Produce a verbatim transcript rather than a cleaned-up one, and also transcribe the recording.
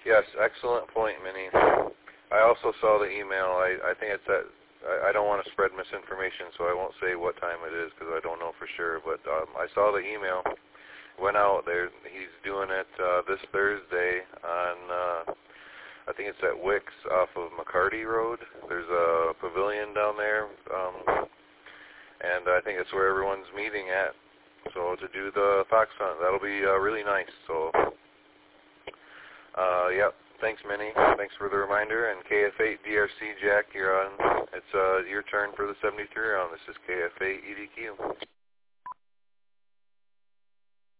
Yes, excellent point, Minnie. I also saw the email. I, I think it's that, I, I don't want to spread misinformation, so I won't say what time it is because I don't know for sure, but um, I saw the email. Went out there. He's doing it uh, this Thursday on, uh, I think it's at Wicks off of McCarty Road. There's a pavilion down there, um, and I think it's where everyone's meeting at. So to do the fox hunt, that'll be uh, really nice. So, uh, yep. Thanks, Minnie. Thanks for the reminder. And K F eight D R C, Jack, you're on. It's uh, your turn for the seventy-three round. This is K F eight E D Q.